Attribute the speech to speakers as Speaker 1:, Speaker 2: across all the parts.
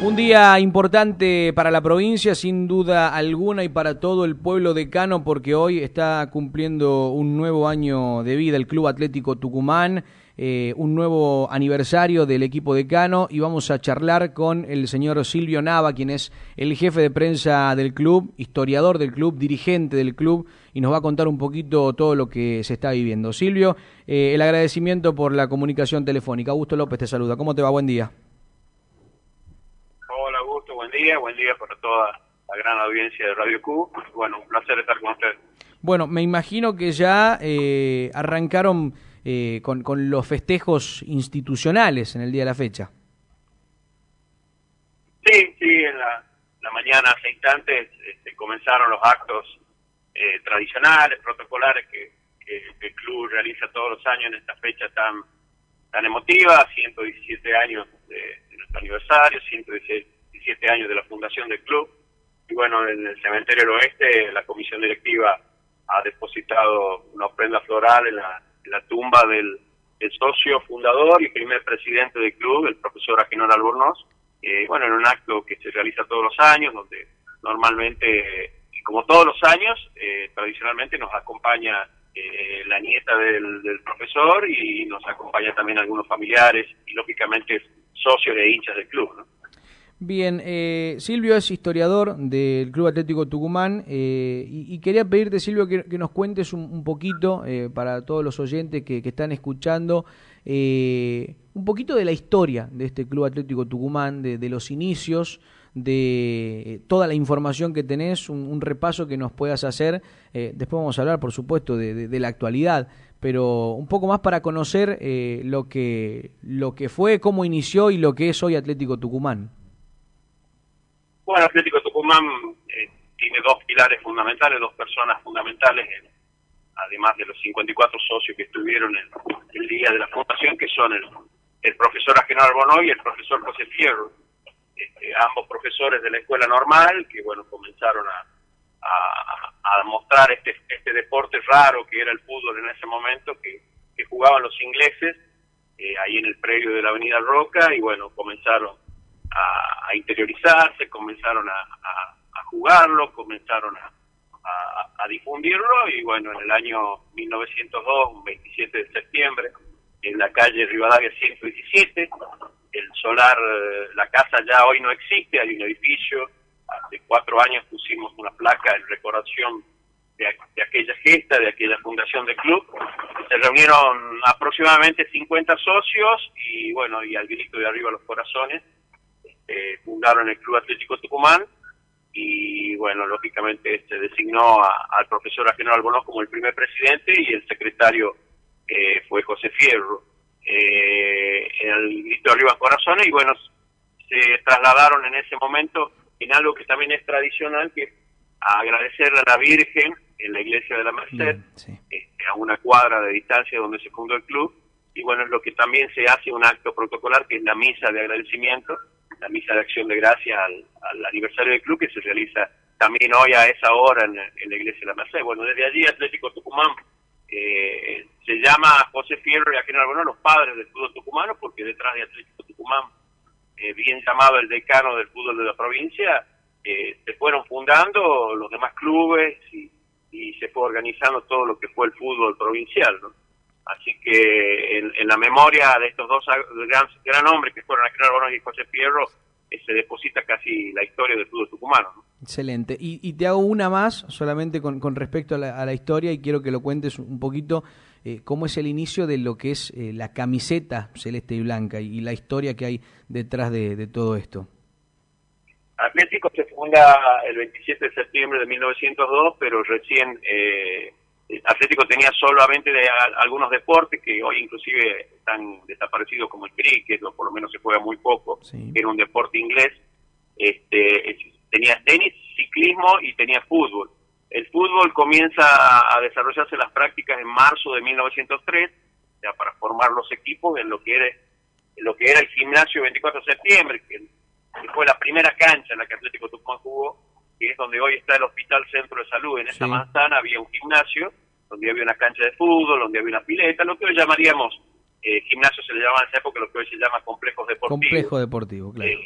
Speaker 1: Un día importante para la provincia, sin duda alguna, y para todo el pueblo de Cano, porque hoy está cumpliendo un nuevo año de vida el Club Atlético Tucumán, un nuevo aniversario del equipo de Cano, y vamos a charlar con el señor Silvio Nava, quien es el jefe de prensa del club, historiador del club, dirigente del club, y nos va a contar un poquito todo lo que se está viviendo. Silvio, el agradecimiento por la comunicación telefónica. Augusto López te saluda. ¿Cómo te va? Buen día.
Speaker 2: Buen día para toda la gran audiencia de Radio Q. Bueno, un placer estar con ustedes.
Speaker 1: Bueno, me imagino que ya arrancaron con los festejos institucionales en el día de la fecha.
Speaker 2: Sí, en la mañana, hace instantes, comenzaron los actos tradicionales, protocolares que el club realiza todos los años en esta fecha tan emotiva, 117 años de nuestro aniversario, 117 años de la fundación del club. Y bueno, en el Cementerio del Oeste la comisión directiva ha depositado una ofrenda floral en la tumba del socio fundador y primer presidente del club, el profesor Agenor Albornoz. Bueno, en un acto que se realiza todos los años, donde normalmente, como todos los años, tradicionalmente nos acompaña la nieta del profesor, y nos acompaña también algunos familiares y lógicamente socios e hinchas del club, ¿no?
Speaker 1: Bien, Silvio es historiador del Club Atlético Tucumán, y quería pedirte, Silvio, que nos cuentes un poquito, para todos los oyentes que están escuchando, un poquito de la historia de este Club Atlético Tucumán, de los inicios, de toda la información que tenés, un repaso que nos puedas hacer. Después vamos a hablar, por supuesto, de la actualidad, pero un poco más para conocer lo que fue, cómo inició y lo que es hoy Atlético Tucumán.
Speaker 2: Bueno, Atlético Tucumán tiene dos pilares fundamentales, dos personas fundamentales, además de los 54 socios que estuvieron el día de la fundación, que son el profesor Agenor Albornoz y el profesor José Fierro, ambos profesores de la escuela normal, que bueno, comenzaron a mostrar este deporte raro que era el fútbol en ese momento, que jugaban los ingleses, ahí en el predio de la Avenida Roca, y bueno, comenzaron a interiorizarse, comenzaron a jugarlo, comenzaron a difundirlo, y bueno, en el año 1902, un 27 de septiembre, en la calle Rivadavia 117, el solar, la casa ya hoy no existe, hay un edificio. Hace 4 años pusimos una placa en recordación de aquella gesta, de aquella fundación del club. Se reunieron aproximadamente 50 socios, y bueno, y al grito de arriba los corazones, fundaron el Club Atlético Tucumán, y bueno, lógicamente se designó al profesor Agenor Albornoz como el primer presidente, y el secretario fue José Fierro. El grito de arriba corazones, y bueno, se trasladaron en ese momento en algo que también es tradicional, que es agradecerle a la Virgen en la iglesia de la Merced, sí, a una cuadra de distancia donde se fundó el club. Y bueno, es lo que también se hace un acto protocolar, que es la misa de agradecimiento, la misa de acción de gracias al aniversario del club, que se realiza también hoy a esa hora en la iglesia de la Merced. Bueno, desde allí Atlético Tucumán se llama José Fierro y Agenor Albornoz los padres del fútbol tucumano, porque detrás de Atlético Tucumán, bien llamado el decano del fútbol de la provincia, se fueron fundando los demás clubes, y se fue organizando todo lo que fue el fútbol provincial, ¿no? Así que en la memoria de estos dos gran hombres que fueron Agenor Albornoz y José Fierro, se deposita casi la historia del fútbol tucumano, ¿no?
Speaker 1: Excelente. Y te hago una más, solamente con respecto a la historia, y quiero que lo cuentes un poquito, cómo es el inicio de lo que es la camiseta celeste y blanca, y la historia que hay detrás de todo esto.
Speaker 2: Atlético se funda el 27 de septiembre de 1902, pero recién Atlético tenía solamente algunos deportes que hoy inclusive están desaparecidos, como el cricket, o por lo menos se juega muy poco, sí. Era un deporte inglés. Tenía tenis, ciclismo y tenía fútbol. El fútbol comienza a desarrollarse las prácticas en marzo de 1903, ya para formar los equipos en lo que era el gimnasio 24 de septiembre, que fue la primera cancha en la que Atlético Tucumán jugó, que es donde hoy está el Hospital Centro de Salud. En esa manzana había un gimnasio, donde había una cancha de fútbol, donde había una pileta, lo que hoy llamaríamos, gimnasio se le llamaba en esa época, lo que hoy se llama complejos deportivos.
Speaker 1: Complejo deportivo, claro.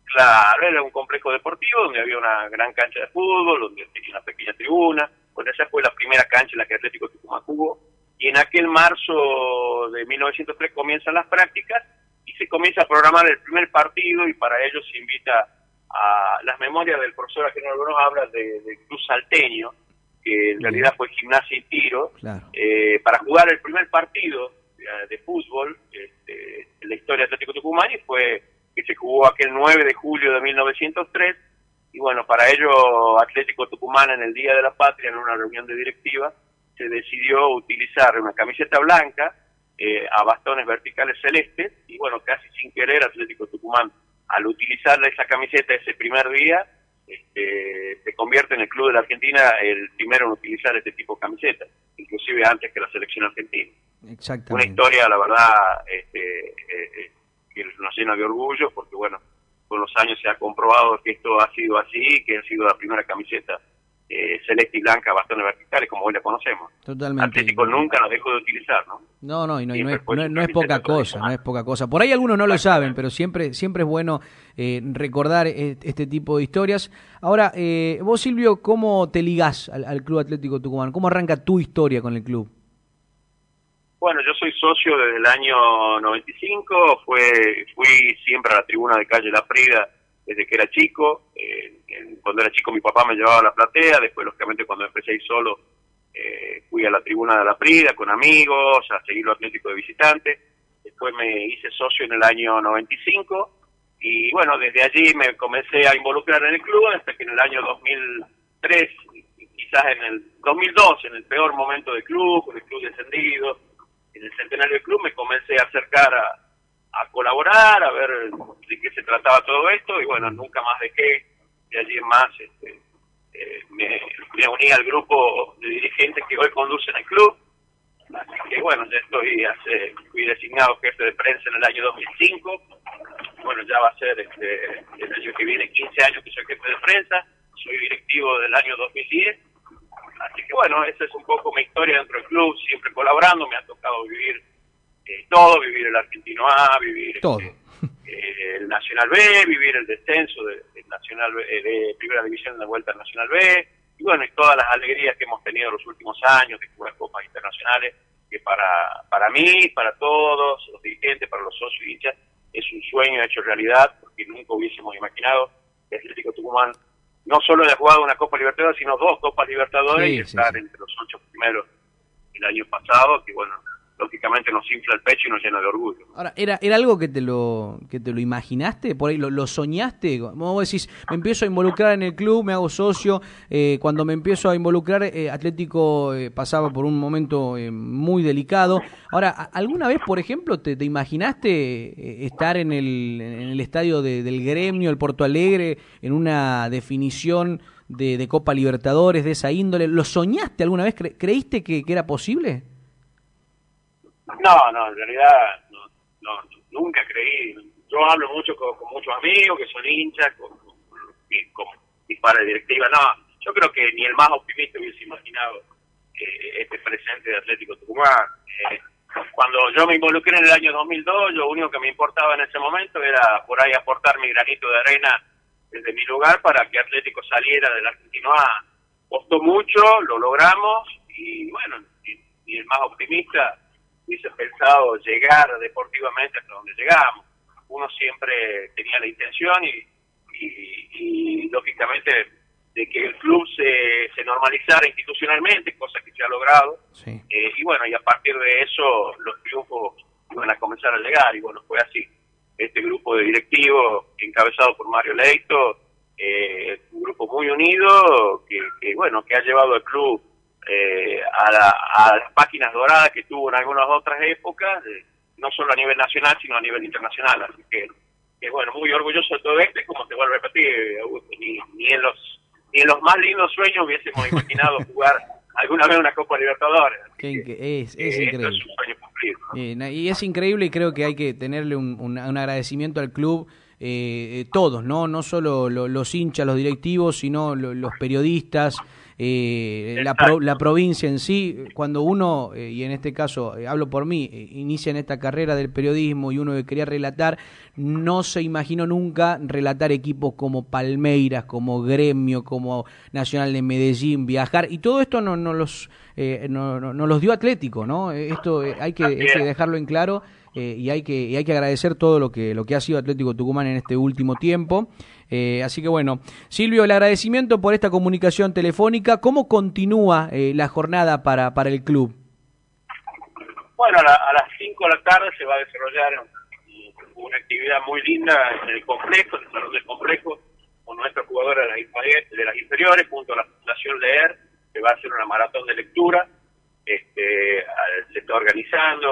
Speaker 2: Claro, era un complejo deportivo donde había una gran cancha de fútbol, donde tenía una pequeña tribuna. Bueno, esa fue la primera cancha en la que Atlético Tucumán jugó. Y en aquel marzo de 1903 comienzan las prácticas y se comienza a programar el primer partido, y para ello se invita a las memorias del profesor Agenor Bruno, habla del Club Salteño, que en realidad fue Gimnasia y Tiro, claro. Para jugar el primer partido de fútbol en la historia de Atlético Tucumán, y fue que se jugó aquel 9 de julio de 1903, y bueno, para ello Atlético Tucumán, en el Día de la Patria, en una reunión de directiva, se decidió utilizar una camiseta blanca a bastones verticales celestes, y bueno, casi sin querer Atlético Tucumán, al utilizar esa camiseta ese primer día, se convierte en el club de la Argentina el primero en utilizar este tipo de camisetas, inclusive antes que la selección argentina.
Speaker 1: Exactamente.
Speaker 2: Una historia, la verdad, que nos llena de orgullo, porque bueno, con los años se ha comprobado que esto ha sido así, que ha sido la primera camiseta celeste y blanca, bastones verticales, como hoy la conocemos.
Speaker 1: Totalmente.
Speaker 2: Atlético nunca nos dejó de utilizar, ¿no?
Speaker 1: No, y no es poca cosa, no es poca cosa. Por ahí algunos no lo saben, pero siempre es bueno recordar este tipo de historias. Ahora, vos, Silvio, ¿cómo te ligás al Club Atlético Tucumán? ¿Cómo arranca tu historia con el club?
Speaker 2: Bueno, yo soy socio desde el año 95, fui siempre a la tribuna de calle La Prida desde que era chico. Cuando era chico mi papá me llevaba a la platea, después lógicamente cuando empecé a ir solo fui a la tribuna de La Prida con amigos, a seguir los Atléticos de visitante. Después me hice socio en el año 95 y bueno, desde allí me comencé a involucrar en el club hasta que en el año 2003, quizás en el 2002, en el peor momento del club, con el club descendido, en el centenario del club, me comencé a acercar a colaborar, a ver de qué se trataba todo esto, y bueno, nunca más dejé. De allí en más me uní al grupo de dirigentes que hoy conducen el club, así que bueno, ya fui designado jefe de prensa en el año 2005, bueno, ya va a ser el año que viene 15 años que soy jefe de prensa, soy directivo del año 2010, así que bueno, esa es un poco mi historia dentro del club, siempre colaborando. Me ha tocado vivir todo, vivir el Argentino A, vivir
Speaker 1: todo.
Speaker 2: El Nacional B, vivir el descenso del Nacional B, de Primera División de vuelta al Nacional B, y bueno, y todas las alegrías que hemos tenido en los últimos años de jugar copas internacionales, que para mí, para todos los dirigentes, para los socios y hinchas, es un sueño hecho realidad, porque nunca hubiésemos imaginado que Atlético Tucumán no solo haya jugado una Copa Libertadores, sino 2 Copas Libertadores, y estar entre los 8 primeros el año pasado, que bueno, lógicamente nos infla el pecho y nos llena de orgullo.
Speaker 1: Ahora, ¿era algo que te lo imaginaste? ¿Por ahí lo soñaste? Como vos decís, me empiezo a involucrar en el club, me hago socio. Cuando me empiezo a involucrar, Atlético pasaba por un momento muy delicado. Ahora, ¿alguna vez, por ejemplo, te imaginaste estar en el estadio del Gremio, el Porto Alegre, en una definición de Copa Libertadores, de esa índole? ¿Lo soñaste alguna vez? ¿Creíste que era posible?
Speaker 2: No, en realidad no, nunca creí. Yo hablo mucho con muchos amigos que son hinchas, con mis pares de directiva. No, yo creo que ni el más optimista hubiese imaginado este presente de Atlético Tucumán. Cuando yo me involucré en el año 2002, lo único que me importaba en ese momento era por ahí aportar mi granito de arena desde mi lugar para que Atlético saliera del Argentino A. Costó mucho, lo logramos, y bueno, ni el más optimista hubiese pensado llegar deportivamente hasta donde llegamos. Uno siempre tenía la intención y lógicamente de que el club se normalizara institucionalmente, cosa que se ha logrado. Sí. Y bueno, y a partir de eso los triunfos iban a comenzar a llegar, y bueno, fue así. Este grupo de directivos, encabezado por Mario Leito, un grupo muy unido que bueno, que ha llevado al club a las páginas doradas que tuvo en algunas otras épocas, no solo a nivel nacional, sino a nivel internacional. Así que bueno, muy orgulloso de todo esto, y como te vuelvo a repetir, ni en los más lindos sueños hubiésemos imaginado jugar alguna vez una Copa Libertadores.
Speaker 1: Es increíble.
Speaker 2: Es un sueño cumplido, ¿no?
Speaker 1: Y es increíble, y creo que hay que tenerle un agradecimiento al club todos, no solo los hinchas, los directivos, sino los periodistas, la provincia en sí. Cuando uno, y en este caso hablo por mí, inicia en esta carrera del periodismo y uno que quería relatar, no se imaginó nunca relatar equipos como Palmeiras, como Gremio, como Nacional de Medellín, viajar, y todo esto no los dio Atlético, ¿no? Esto hay que dejarlo en claro. Y hay que agradecer todo lo que ha sido Atlético Tucumán en este último tiempo. Así que bueno, Silvio, el agradecimiento por esta comunicación telefónica. ¿Cómo continúa la jornada para el club?
Speaker 2: Bueno, a las 5 de la tarde se va a desarrollar una actividad muy linda en el complejo, en el salón del complejo, con nuestros jugadores de las inferiores, junto a la Fundación Leer, que va a hacer una maratón de lectura. Se está organizando,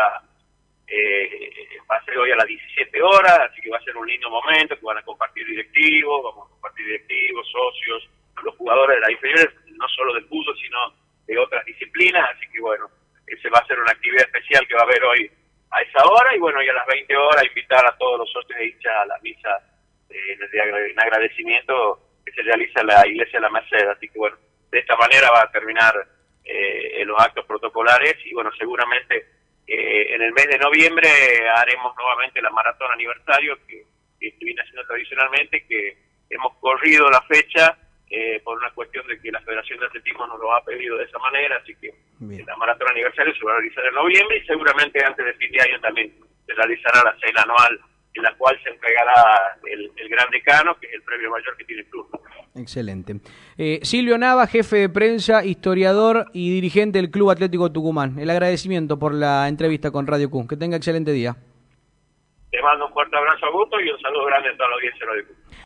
Speaker 2: va a ser hoy a las 17 horas, así que va a ser un lindo momento, que van a compartir directivos, vamos a compartir directivos, socios, los jugadores de las inferiores, no solo del fútbol, sino de otras disciplinas, así que bueno, se va a hacer una actividad especial que va a haber hoy a esa hora, y bueno, y a las 20 horas invitar a todos los socios de hinchas a la misa en agradecimiento que se realiza en la iglesia de la Merced, así que bueno, de esta manera va a terminar los actos protocolares, y bueno, seguramente en el mes de noviembre haremos nuevamente la maratón aniversario que viene haciendo tradicionalmente, que hemos corrido la fecha por una cuestión de que la Federación de Atletismo nos lo ha pedido de esa manera, así que la maratón aniversario se va a realizar en noviembre, y seguramente antes de fin de año también se realizará la cena anual, en la cual se entregará el gran decano, que es el premio mayor que tiene el club.
Speaker 1: Excelente. Silvio Nava, jefe de prensa, historiador y dirigente del Club Atlético Tucumán. El agradecimiento por la entrevista con Radio Q. Que tenga excelente día.
Speaker 2: Te mando un fuerte abrazo a Gusto y un saludo grande a toda la audiencia de Radio Q.